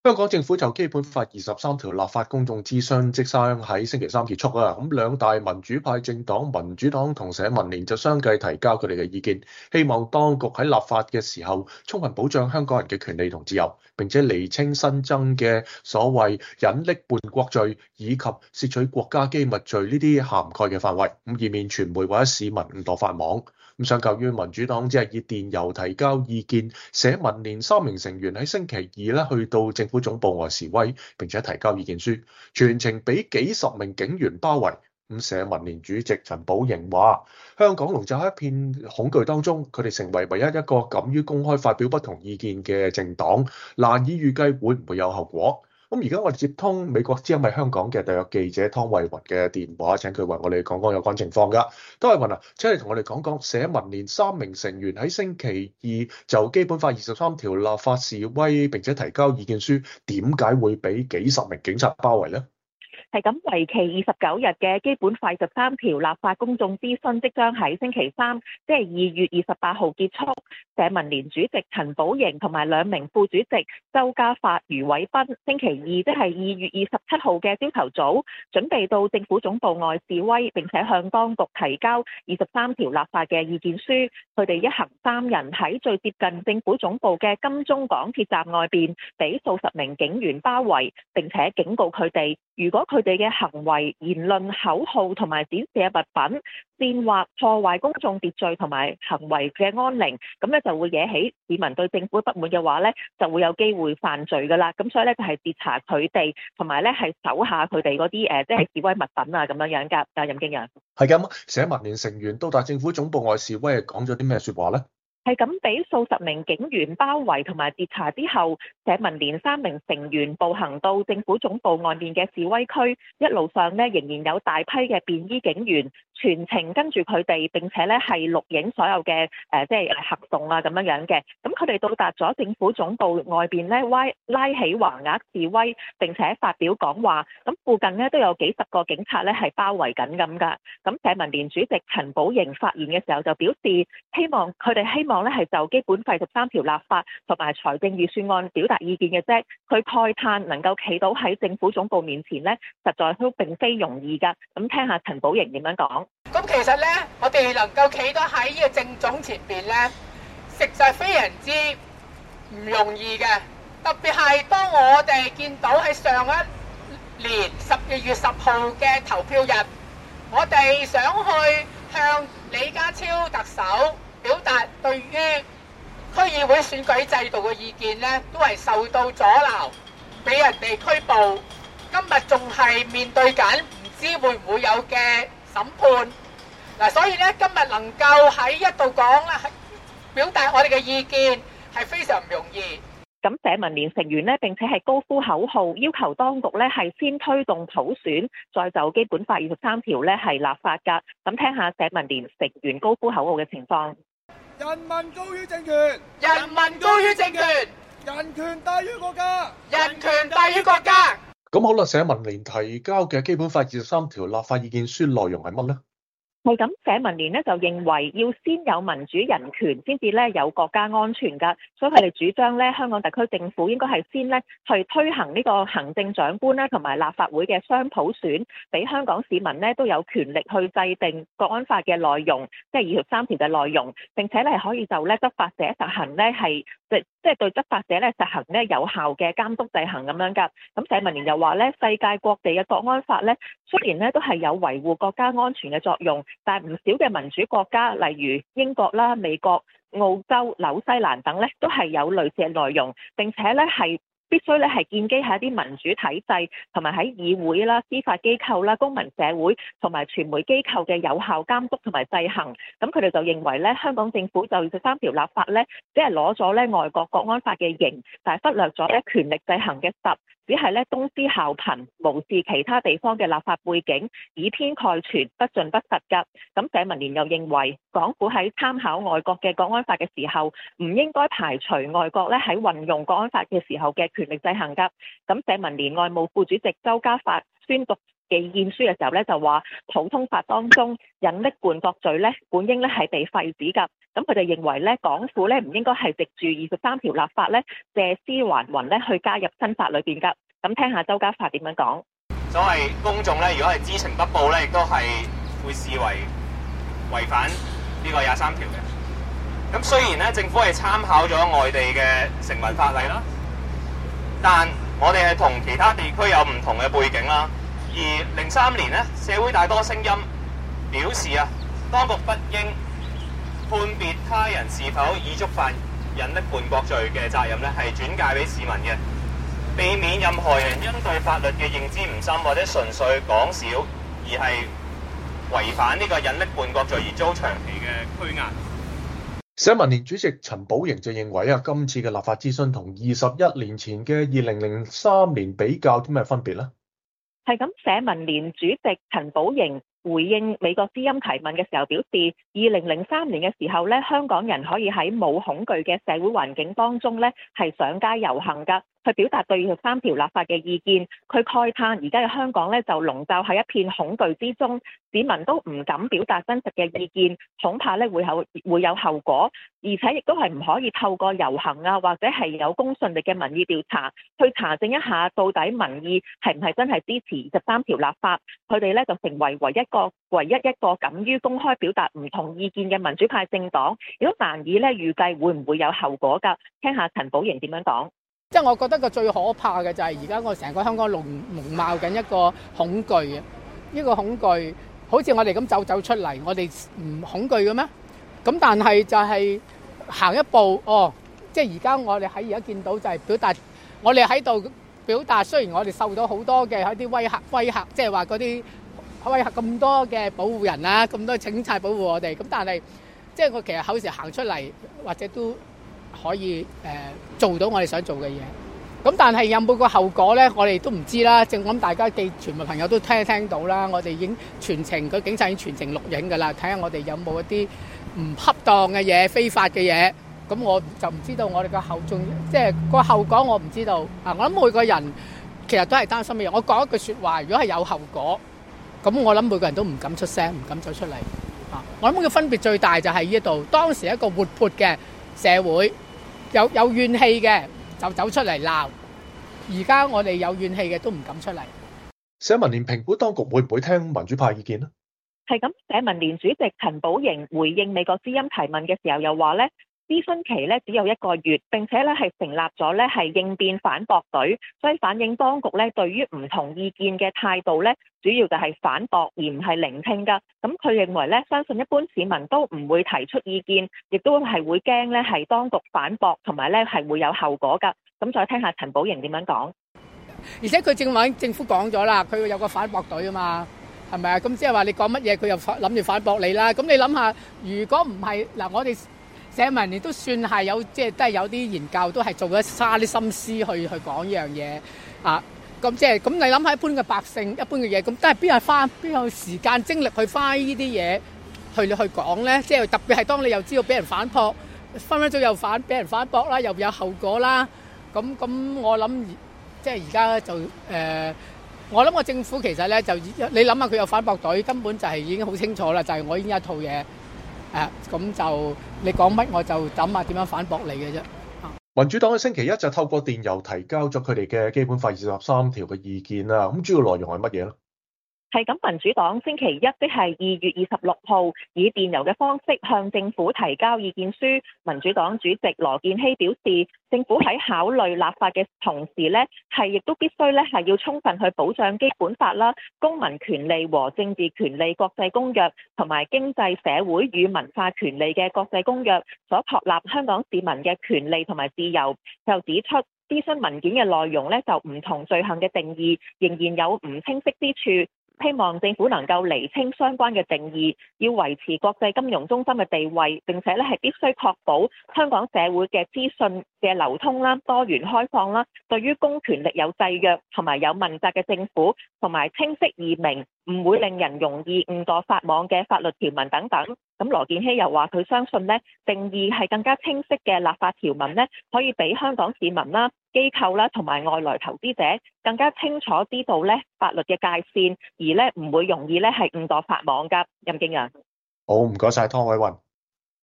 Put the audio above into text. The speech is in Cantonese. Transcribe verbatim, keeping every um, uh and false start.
香港政府就基本法二十三條立法公眾諮詢即將喺星期三結束啊！咁兩大民主派政黨民主黨同社民連就相繼提交佢哋嘅意見，希望當局喺立法嘅時候充分保障香港人嘅權利同自由，並且釐清新增嘅所謂隱匿叛國罪以及竊取國家機密罪呢啲涵蓋嘅範圍，咁以免傳媒或者市民誤墮法網。咁相較於民主黨只係以電郵提交意見，社民連三名成員喺星期二咧去到政府總部外示威，並且提交意見書，全程俾幾十名警員包圍。咁社民連主席陳寶瑩話：香港籠罩喺一片恐懼當中，佢哋成為唯一一個敢於公開發表不同意見嘅政黨，難以預計會唔會有後果。咁而家我哋接通美國之音喺香港嘅特約記者湯慧雲嘅電話，請佢為我哋講講有關情況㗎。湯慧雲啊，請你同我哋講講社民連三名成員喺星期二就基本法二十三條立法示威，並且提交意見書，點解會俾幾十名警察包圍呢？ 係咁，為期二十九日嘅基本法十三條立法公眾諮詢即將喺星期三，即係二月二十八號結束。社民連主席陳寶瑩同埋兩名副主席周家發、余偉斌，星期二即係二月二十七號嘅朝頭早，準備到政府總部外示威，並且向當局提交二十三條立法嘅意見書。佢哋一行三人喺最接近政府總部嘅金鐘港鐵站外邊，俾數十名警員包圍，並且警告佢哋，如果佢哋嘅行為、言論、口號同埋展示嘅物品煽惑破壞公眾秩序同埋行為嘅安寧，咁咧就會惹起市民對政府不滿嘅話咧，就會有機會犯罪噶啦。咁所以咧就係截查佢哋，同埋咧係搜下佢哋嗰啲誒，即係示威物品啊咁樣樣㗎。啊，任敬陽。 係咁，社民連成員到達政府總部外示威，講咗啲咩説話咧？ 係咁，俾數十名警員包圍同埋截查之後，社民連三名成員步行到政府總部外面嘅示威區，一路上呢，仍然有大批嘅便衣警員全程跟住佢哋，並且咧係錄影所有嘅誒、呃、即係行動啊咁樣樣嘅。咁佢哋到達咗政府總部外邊咧，拉拉起橫額示威，並且發表講話。咁附近呢，都有幾十個警察咧係包圍緊咁噶。咁社民連主席陳寶瑩發言嘅時候就表示，希望佢哋希望望咧係就基本法十三條立法同埋財政預算案表達意見嘅啫。佢慨嘆能夠企到喺政府總部面前咧，實在都並非容易噶。咁聽下陳寶瑩點樣講。 咁其實咧，我哋能夠企到喺呢個政總前邊咧，實在非常之唔容易嘅。特別係當我哋見到喺上一年十二月十號嘅投票日，我哋想去向李家超特首表達對於區議會選舉制度嘅意見咧，都係受到阻撓，俾人哋拘捕。今日仲係面對緊唔知會唔會有嘅審判。嗱，所以咧今日能夠喺一度講啦，表達我哋嘅意見係非常唔容易。 咁社民連成員呢，並且係高呼口號，要求當局呢係先推動普選，再就基本法二十三條呢係立法㗎。咁聽下社民連成員高呼口號嘅情況。 人民高於政權， 人民高於政權， 人權大於國家， 人權大於國家。 咁好啦，社民連提交嘅基本法二十三條立法意見書內容係乜呢？ 係咁，社民連咧就認為要先有民主人權，先至咧有國家安全㗎，所以佢哋主張咧香港特區政府應該係先咧去推行呢個行政長官咧同埋立法會嘅雙普選，俾香港市民咧都有權力去制定國安法嘅內容，即係二十三條嘅內容，並且咧可以就咧執法者實行咧係即即係對執法者咧實行咧有效嘅監督制衡咁樣㗎。咁社民連又話咧，世界各地嘅國安法咧雖然咧都係有維護國家安全嘅作用，但係唔少嘅民主國家，例如英國啦、美國、澳洲、紐西蘭等咧，都係有類似嘅內容，並且咧係必須咧係建基喺一啲民主體制，同埋喺議會啦、司法機構啦、公民社會同埋傳媒機構嘅有效監督同埋制衡。咁佢哋就認為咧，香港政府就二十三條立法咧，只係攞咗咧外國國安法嘅形，但係忽略咗咧權力制衡嘅實。只係咧東施效顰，無視其他地方嘅立法背景，以偏概全，不盡不實㗎。咁社民連又認為，港府喺參考外國嘅國安法嘅時候，唔應該排除外國咧喺運用國安法嘅時候嘅權力制衡㗎。咁社民連外務副主席周家發宣讀意見書嘅時候咧，就話普通法當中隱匿叛國罪咧，本應咧係被廢止㗎。 咁佢哋認為咧，港府咧唔應該係藉住二十三條立法咧，借屍還魂咧去加入新法裏邊㗎。咁聽下周家發點樣講。 所謂公眾咧，如果係知情不報咧，亦都係會視為違反呢個廿三條嘅。咁雖然咧，政府係參考咗外地嘅成文法例啦，但我哋係同其他地區有唔同嘅背景啦。而零三年咧，社會大多聲音表示啊，當局不應判別他人是否已觸犯隱匿叛國罪嘅責任咧，係轉介俾市民嘅，避免任何人因對法律嘅認知唔深或者純粹講少，而係違反呢個隱匿叛國罪而遭長期嘅拘押。 社民連主席陳寶瑩就認為啊，今次嘅立法諮詢同二十一年前嘅二零零三年比較，啲咩分別呢？ 係咁，社民連主席陳寶瑩回應美國之音提問嘅時候表示，二零零三年嘅時候咧，香港人可以喺冇恐懼嘅社會環境當中咧，係上街遊行㗎，去表達對二十三條立法嘅意見。佢慨嘆而家嘅香港咧就籠罩喺一片恐懼之中，市民都唔敢表達真實嘅意見，恐怕咧會有會有後果，而且亦都係唔可以透過遊行啊，或者係有公信力嘅民意調查去查證一下到底民意係唔係真係支持二十三條立法。佢哋咧就成為唯一個唯一一個敢於公開表達唔同意見嘅民主派政黨，亦都難以咧預計會唔會有後果㗎。聽下陳寶瑩點樣講。 即係我覺得個最可怕嘅就係而家我成個香港籠籠罩緊一個恐懼啊！呢個恐懼好似我哋咁走走出嚟，我哋唔恐懼嘅咩？咁但係就係行一步，哦，即係而家我哋喺而家見到就係表達，我哋喺度表達。雖然我哋受到好多嘅一啲威嚇，威嚇即係話嗰啲威嚇咁多嘅保護人啊，咁多警察保護我哋，咁但係即係我其實有時行出嚟，或者都可以誒、呃、做到我哋想做嘅嘢。咁但係有冇個後果咧？我哋都唔知啦。正咁大家嘅傳媒朋友都聽聽到啦。我哋已經全程個警察已經全程錄影㗎啦，睇下我哋有冇一啲唔恰當嘅嘢、非法嘅嘢。咁我就唔知道我哋個後仲即係個後果，我唔知道啊。我諗每個人其實都係擔心嘅嘢。我講一句説話，如果係有後果，咁我諗每個人都唔敢出聲，唔敢走出嚟啊。我諗個分別最大就係呢一度，當時一個活潑嘅社會，有有怨氣嘅就走出嚟鬧，而家我哋有怨氣嘅都唔敢出嚟。 社民連評估當局會唔會聽民主派意見呢？ 係咁，社民連主席陳寶瑩回應美國之音提問嘅時候又話咧，諮詢期咧只有一個月，並且咧係成立咗咧係應變反駁隊，所以反映當局咧對於唔同意見嘅態度咧，主要就係反駁而唔係聆聽㗎。咁佢認為咧，相信一般市民都唔會提出意見，亦都係會驚咧係當局反駁，同埋咧係會有後果㗎。咁再聽下陳寶瑩點樣講。 而且佢正話政府講咗啦，佢有個反駁隊啊嘛，係咪啊？咁即係話你講乜嘢，佢又諗住反駁你啦。咁你諗下，如果唔係嗱，我哋社民連都算係有，即係都係有啲研究，都係做咗花啲心思去去講呢樣嘢啊。咁即係咁，你諗下一般嘅百姓，一般嘅嘢，咁都係邊有花邊有時間精力去花呢啲嘢去去講咧？即係特別係當你又知道俾人反駁，分分鐘又反俾人反駁啦，又有後果啦。咁咁，我諗即係而家就誒、呃，我諗個政府其實咧就你諗下佢有反駁隊，根本就係已經好清楚啦，就係、是、我已經有一套嘢。誒，咁就你講乜我就諗下點樣反駁你嘅啫。 民主黨喺星期一就透過電郵提交咗佢哋嘅基本法二十三條嘅意見啦。咁主要內容係乜嘢咧？ 係咁，民主黨星期一即係二月二十六號以電郵嘅方式向政府提交意見書。民主黨主席羅健熙表示，政府喺考慮立法嘅同時咧，係亦都必須咧係要充分去保障基本法啦、公民權利和政治權利國際公約同埋經濟社會與文化權利嘅國際公約所確立香港市民嘅權利同埋自由。就指出，諮詢文件嘅內容咧就唔同罪行嘅定義仍然有唔清晰之處。希望政府能夠釐清相關嘅定義，要維持國際金融中心嘅地位，並且咧係必須確保香港社會嘅資訊嘅流通啦、多元開放啦，對於公權力有制約同埋有問責嘅政府，同埋清晰易明，唔會令人容易誤墮法網嘅法律條文等等。咁羅健熙又話佢相信咧，定義係更加清晰嘅立法條文咧，可以俾香港市民啦、機構啦同埋外來投資者更加清楚知道咧法律嘅界線，而咧唔會容易咧係誤墮法網㗎。任敬揚， 好，唔該晒湯偉雲。